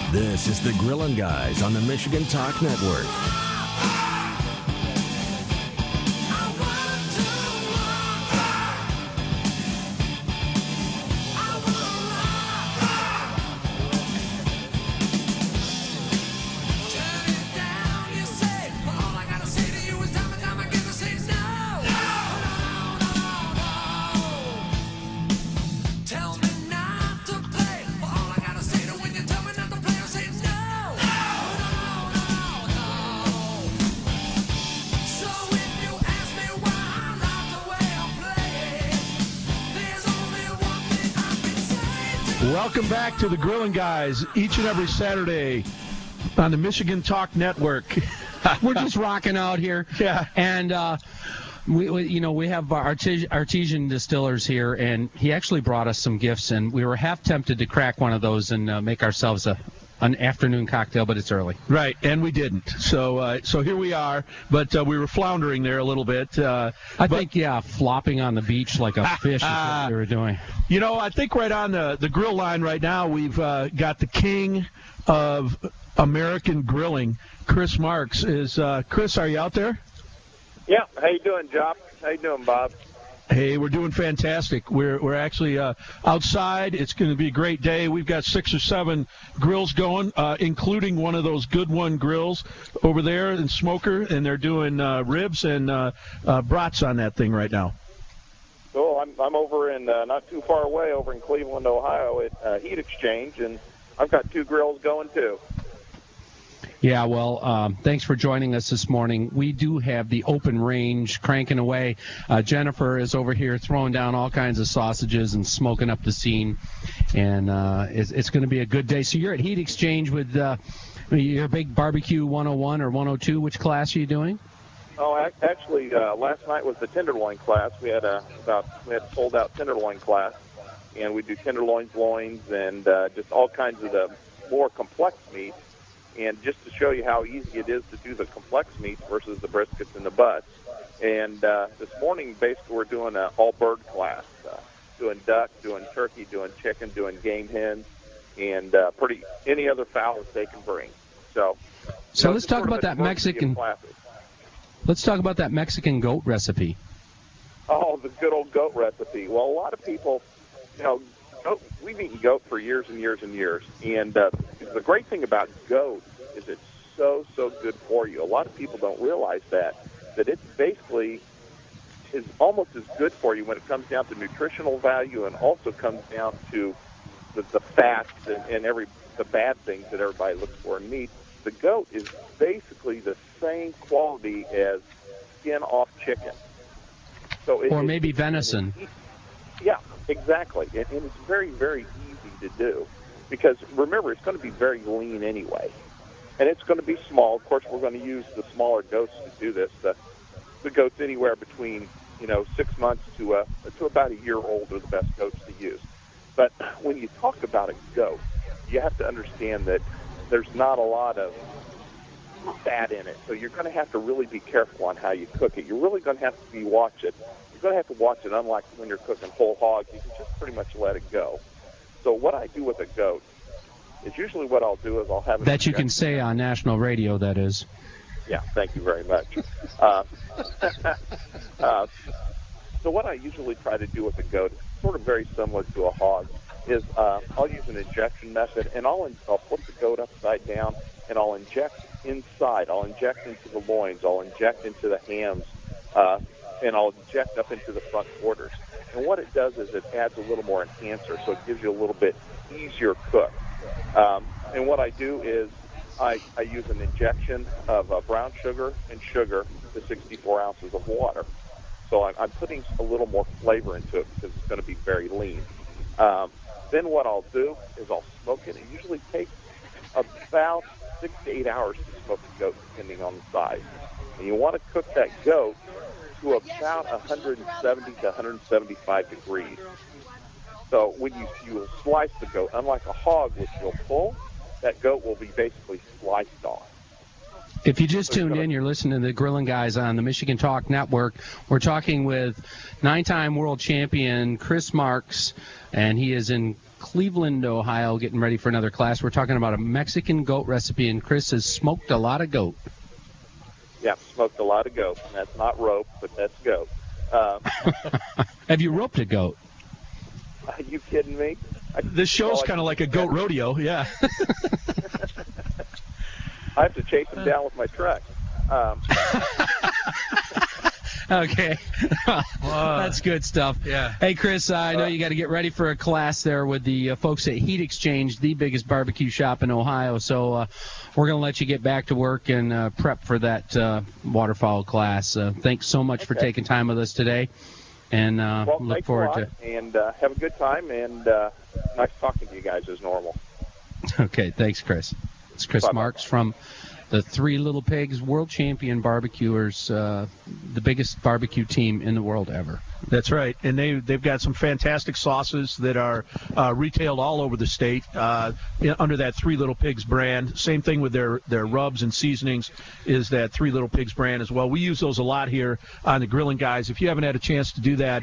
This is the Grillin' Guys on the Michigan Talk Network. Welcome back to the Grillin' Guys each and every Saturday on the Michigan Talk Network. We're just rocking out here. Yeah. And we have our artesian distillers here, and he actually brought us some gifts, and we were half tempted to crack one of those and make ourselves an afternoon cocktail, but it's early. Right, and we didn't. So here we are, but we were floundering there a little bit. I think flopping on the beach like a fish is what we were doing. You know, I think right on the grill line right now, we've got the king of American grilling, Chris Marks. Chris, are you out there? Yeah. How you doing, Job? How you doing, Bob? Hey, we're doing fantastic. We're actually outside. It's going to be a great day. We've got 6 or 7 grills going, including one of those Good One grills over there in Smoker, and they're doing ribs and brats on that thing right now. Cool. I'm over in not too far away, over in Cleveland, Ohio, at Heat Exchange, and I've got 2 grills going too. Yeah, well, thanks for joining us this morning. We do have the open range cranking away. Jennifer is over here throwing down all kinds of sausages and smoking up the scene, and it's going to be a good day. So you're at Heat Exchange with your big barbecue 101 or 102. Which class are you doing? Oh, actually, last night was the tenderloin class. We had a sold-out tenderloin class, and we do tenderloins, loins, and just all kinds of the more complex meats. And just to show you how easy it is to do the complex meats versus the briskets and the butts. And this morning, basically, we're doing an all-bird class, doing duck, doing turkey, doing chicken, doing game hens, and any other fowl that they can bring. So let's talk about that Mexican. Let's talk about that Mexican goat recipe. Oh, the good old goat recipe. Well, a lot of people, we've eaten goat for years and years and years. And the great thing about goat is it's so good for you. A lot of people don't realize that it's basically is almost as good for you when it comes down to nutritional value, and also comes down to the fats and the bad things that everybody looks for in meat. The goat is basically the same quality as skin off chicken. Or maybe venison. Yeah, exactly. And it's very, very easy to do, because remember, it's going to be very lean anyway. And it's going to be small. Of course, we're going to use the smaller goats to do this. The goats anywhere between 6 months to about a year old are the best goats to use. But when you talk about a goat, you have to understand that there's not a lot of fat in it. So you're going to have to really be careful on how you cook it. You're really going to have to watch it. You're going to have to watch it, unlike when you're cooking whole hogs. You can just pretty much let it go. So what I do with a goat is usually what I'll do is I'll have... That you can say on national radio, that is. Yeah, thank you very much. So what I usually try to do with a goat, sort of very similar to a hog, is I'll use an injection method, and I'll put the goat upside down, and I'll inject inside. I'll inject into the loins. I'll inject into the hams, and I'll inject up into the front quarters. And what it does is it adds a little more enhancer, so it gives you a little bit easier cook. And what I do is I use an injection of brown sugar and sugar to 64 ounces of water. So I'm putting a little more flavor into it because it's going to be very lean. Then what I'll do is I'll smoke it. It usually takes about 6 to 8 hours to smoke the goat, depending on the size. And you want to cook that goat to about 170 to 175 degrees. So when you slice the goat, unlike a hog, which you'll pull, that goat will be basically sliced off. If you just tuned in, you're listening to the Grillin' Guys on the Michigan Talk Network. We're talking with 9-time world champion Chris Marks, and he is in Cleveland, Ohio, getting ready for another class. We're talking about a Mexican goat recipe, and Chris has smoked a lot of goat. Yeah, smoked a lot of goat. And that's not rope, but that's goat. Have you roped a goat? Are you kidding me? This show's kind of like a goat rodeo, yeah. I have to chase them down with my truck. Okay. That's good stuff. Yeah. Hey, Chris, I know you got to get ready for a class there with the folks at Heat Exchange, the biggest barbecue shop in Ohio. So we're going to let you get back to work and prep for that waterfowl class. Thanks so much for taking time with us today. And look forward to it. And have a good time, and nice talking to you guys as normal. Okay, thanks, Chris. It's Chris Marks from the Three Little Pigs, world champion barbecuers, the biggest barbecue team in the world ever. That's right, and they've got some fantastic sauces that are retailed all over the state under that Three Little Pigs brand. Same thing with their rubs and seasonings is that Three Little Pigs brand as well. We use those a lot here on the Grilling Guys. If you haven't had a chance to do that,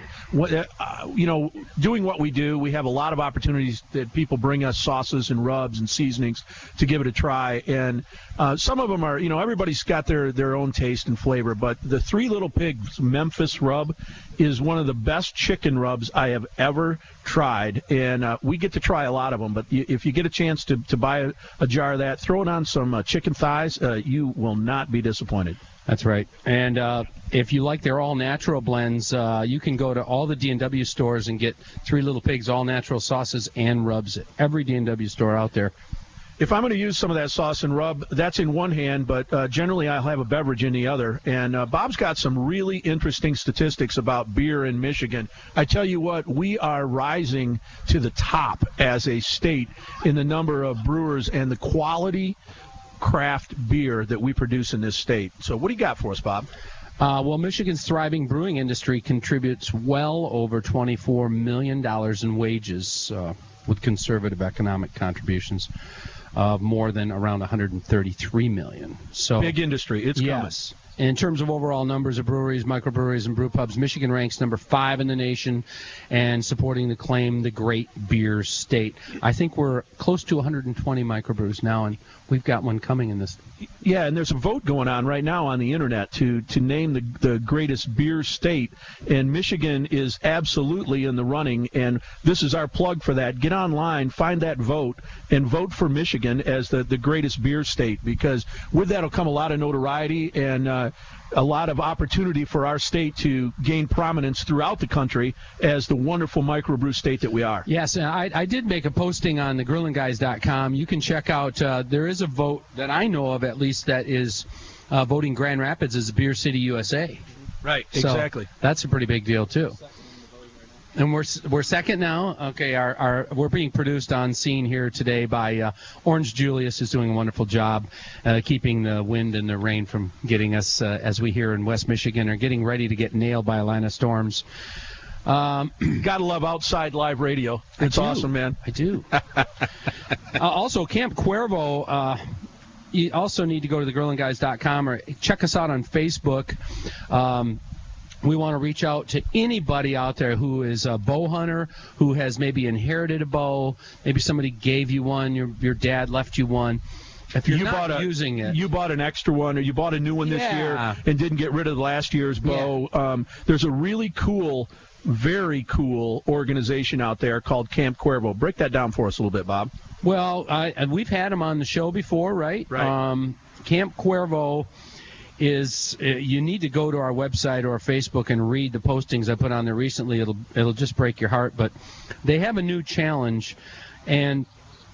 doing what we do, we have a lot of opportunities that people bring us sauces and rubs and seasonings to give it a try. And some of them are, everybody's got their own taste and flavor, but the Three Little Pigs Memphis rub is one of the best chicken rubs I have ever tried, and we get to try a lot of them. But if you get a chance to buy a jar of that, throw it on some chicken thighs, you will not be disappointed. That's right. And if you like their all-natural blends, you can go to all the D&W stores and get Three Little Pigs all-natural sauces and rubs at every D&W store out there. If I'm going to use some of that sauce and rub, that's in one hand, but generally I'll have a beverage in the other. And Bob's got some really interesting statistics about beer in Michigan. I tell you what, we are rising to the top as a state in the number of brewers and the quality craft beer that we produce in this state. So what do you got for us, Bob? Well, Michigan's thriving brewing industry contributes well over $24 million in wages with conservative economic contributions. More than around $133 million. So big industry. It's coming. Yes. In terms of overall numbers of breweries, microbreweries, and brew pubs, Michigan ranks number 5 in the nation and supporting the claim the great beer state. I think we're close to 120 microbrews now, and we've got one coming in this. Yeah, and there's a vote going on right now on the internet to name the greatest beer state, and Michigan is absolutely in the running, and this is our plug for that. Get online, find that vote, and vote for Michigan as the greatest beer state, because with that will come a lot of notoriety and a lot of opportunity for our state to gain prominence throughout the country as the wonderful microbrew state that we are. Yes, and I did make a posting on thegrillandguys.com. You can check out, there is a vote that I know of at least that is voting Grand Rapids as a Beer City, USA. Right, so exactly. That's a pretty big deal, too. And we're second now. Okay, we're being produced on scene here today by Orange Julius, who's doing a wonderful job keeping the wind and the rain from getting us, as we here in West Michigan are getting ready to get nailed by a line of storms. Gotta love outside live radio. It's awesome, man. I do. Also, Camp Cuervo. You also need to go to thegrillandguys.com or check us out on Facebook. We want to reach out to anybody out there who is a bow hunter, who has maybe inherited a bow, maybe somebody gave you one, your dad left you one. If you're not using it. You bought an extra one, or you bought a new one this year and didn't get rid of last year's bow. Yeah. There's a really cool, very cool organization out there called Camp Cuervo. Break that down for us a little bit, Bob. Well, we've had them on the show before, right? Right. Camp Cuervo is you need to go to our website or Facebook and read the postings I put on there recently. It'll just break your heart. But they have a new challenge, and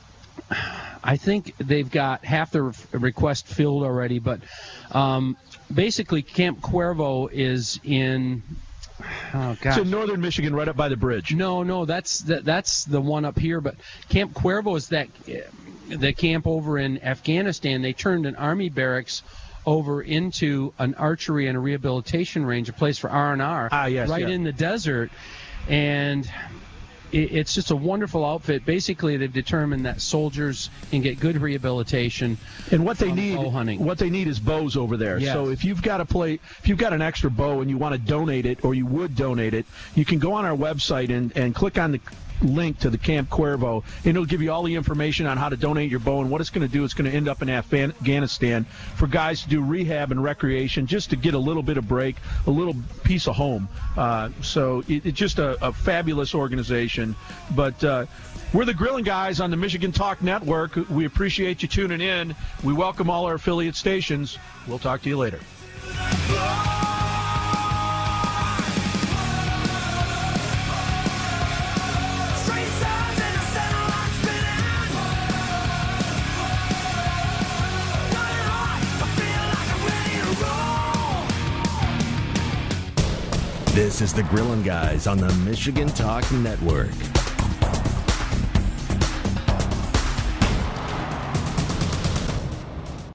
I think they've got half the request filled already. But basically, Camp Cuervo is in. Oh, gosh. It's in northern Michigan, right up by the bridge. No, that's the one up here. But Camp Cuervo is the camp over in Afghanistan. They turned an army barracks over into an archery and a rehabilitation range, a place for R&R, in the desert. And it's just a wonderful outfit. Basically, they've determined that soldiers can get good rehabilitation. And what they need, bow hunting. What they need is bows over there. Yes. So if you've got an extra bow and you want to donate it, or you would donate it, you can go on our website and click on link to the Camp Cuervo, and it'll give you all the information on how to donate your bow and what it's going to do. It's going to end up in Afghanistan for guys to do rehab and recreation, just to get a little bit of break, a little piece of home. So it's just a fabulous organization. But we're the Grilling Guys on the Michigan Talk Network. We appreciate you tuning in. We welcome all our affiliate stations. We'll talk to you later. This is the Grillin' Guys on the Michigan Talk Network.